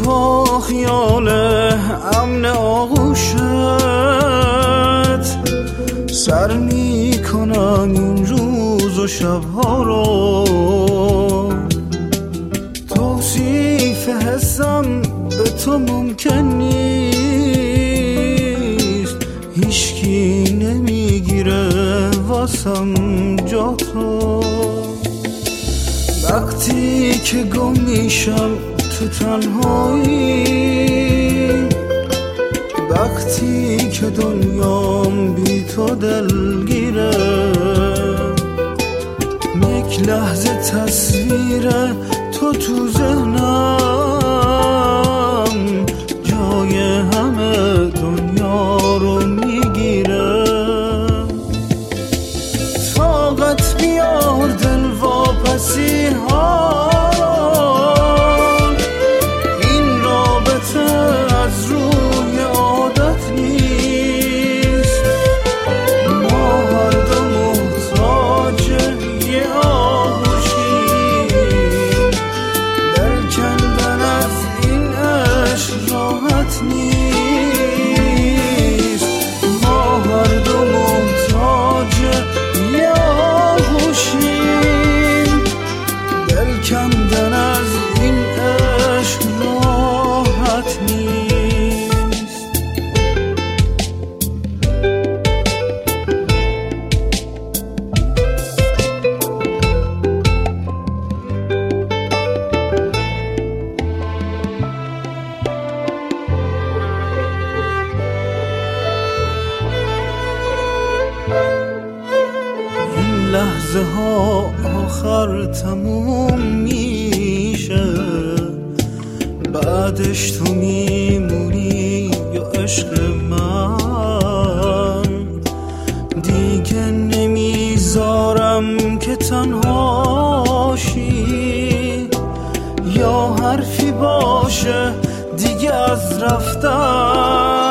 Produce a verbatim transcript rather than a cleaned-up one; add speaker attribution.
Speaker 1: با خیال امن آغوشت سر می کنم این روز و شبها رو. توصیف حسم به تو ممکن نیست، هیچکی نمیگیره واسم جا تو. وقتی که گم میشم تو تنهایی، وقتی که دنیام بی تو دلگیره، یک لحظه تصویر تو تو ذهنم جای همه دنیا رو میگیره. طاقت بیار دل واپسی ها، این رابطه از روی عادت نیست. ما هر دو محتاج یه آغوشیم، دل کندن از این عشق راحت نیست. ما هر دو محتاج یه آغوشیم، دل کندن از این عشق راحت نیست. این لحظه ها آخر تموم میشه، بعدش تو میمونی یا عشق من. دیگه نمیذارم که تنهاشی یا حرفی باشه دیگه از رفتن.